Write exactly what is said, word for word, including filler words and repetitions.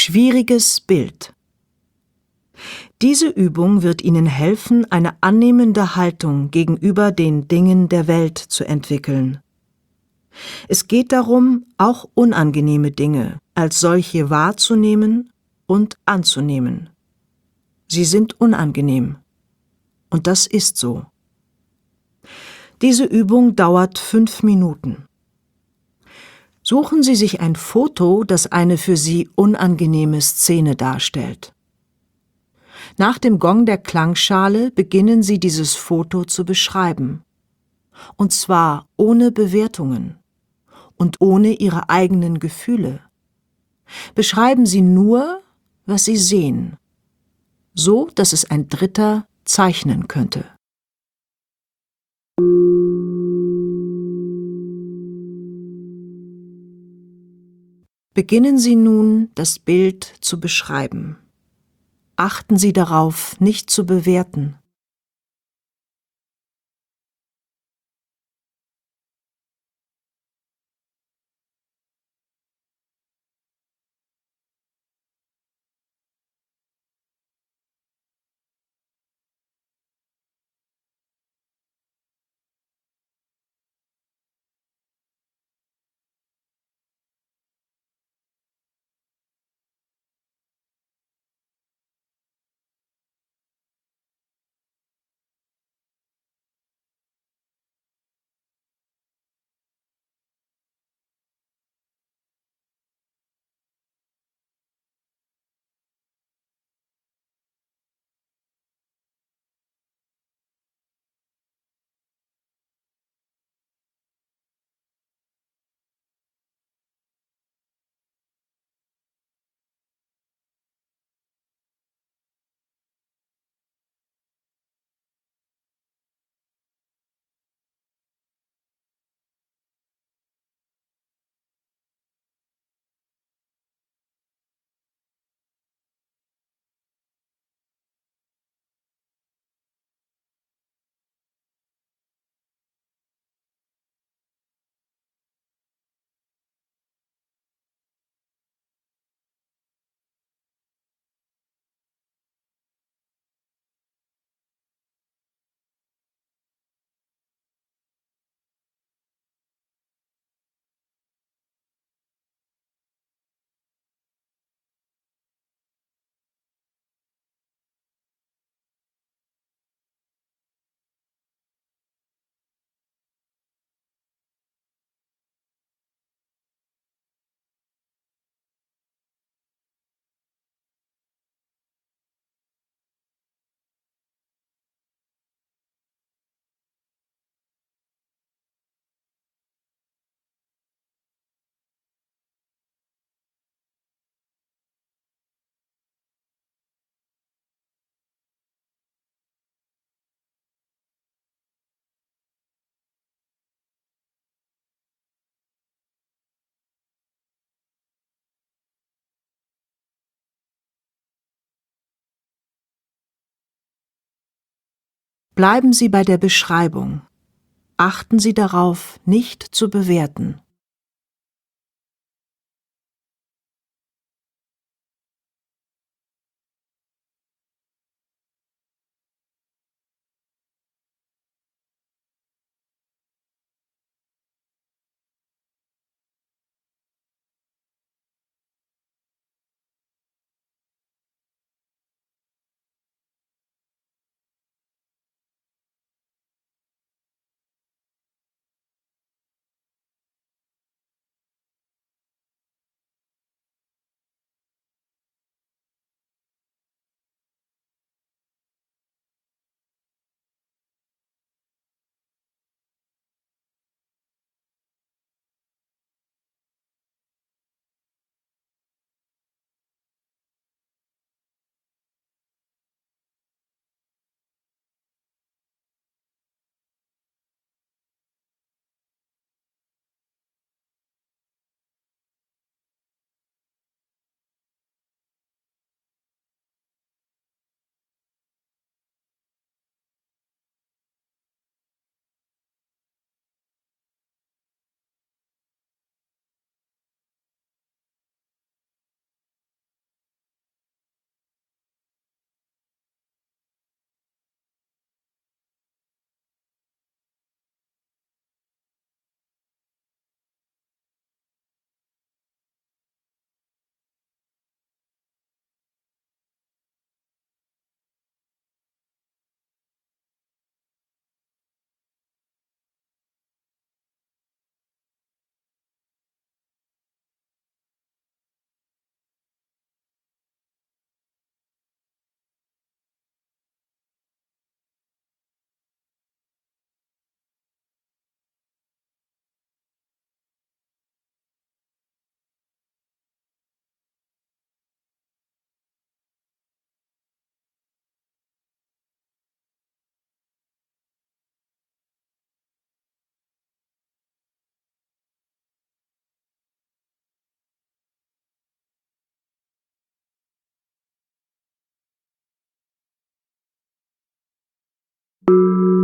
Schwieriges Bild. Diese Übung wird Ihnen helfen, eine annehmende Haltung gegenüber den Dingen der Welt zu entwickeln. Es geht darum, auch unangenehme Dinge als solche wahrzunehmen und anzunehmen. Sie sind unangenehm. Und das ist so. Diese Übung dauert fünf Minuten. Suchen Sie sich ein Foto, das eine für Sie unangenehme Szene darstellt. Nach dem Gong der Klangschale beginnen Sie, dieses Foto zu beschreiben. Und zwar ohne Bewertungen und ohne Ihre eigenen Gefühle. Beschreiben Sie nur, was Sie sehen, so dass es ein Dritter zeichnen könnte. Beginnen Sie nun, das Bild zu beschreiben. Achten Sie darauf, nicht zu bewerten. Bleiben Sie bei der Beschreibung. Achten Sie darauf, nicht zu bewerten. Musik